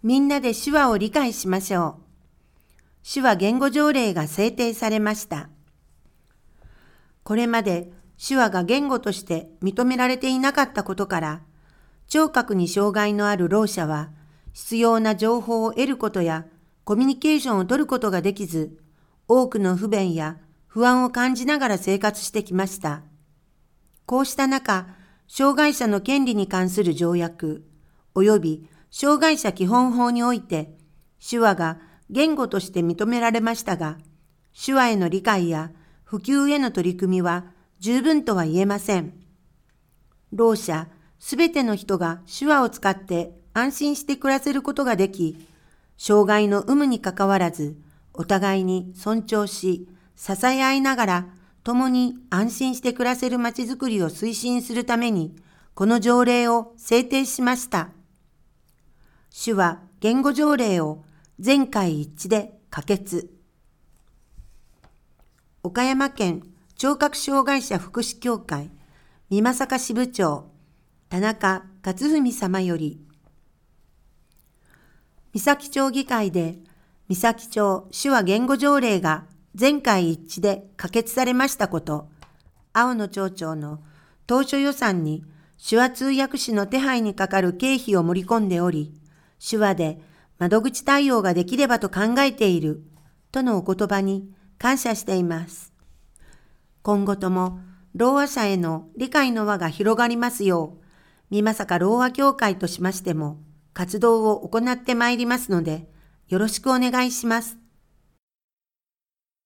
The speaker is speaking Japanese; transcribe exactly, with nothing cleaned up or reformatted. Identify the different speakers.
Speaker 1: みんなで手話を理解しましょう。手話言語条例が制定されました。これまで手話が言語として認められていなかったことから、聴覚に障害のあるろう者は必要な情報を得ることやコミュニケーションを取ることができず、多くの不便や不安を感じながら生活してきました。こうした中、障害者の権利に関する条約及び障害者基本法において手話が言語として認められましたが、手話への理解や普及への取り組みは十分とは言えません。ろう者すべての人が手話を使って安心して暮らせることができ、障害の有無にかかわらず、お互いに尊重し、支え合いながら、共に安心して暮らせるまちづくりを推進するために、この条例を制定しました。手話言語条例を全会一致で可決。岡山県聴覚障害者福祉協会美作支部長田中勝文様より、三崎町議会で三崎町手話言語条例が全会一致で可決されましたこと、青野町長の当初予算に手話通訳士の手配にかかる経費を盛り込んでおり、手話で窓口対応ができればと考えているとのお言葉に感謝しています。今後ともろう話者への理解の輪が広がりますよう、美作ろう話協会としましても活動を行ってまいりますので、よろしくお願いします。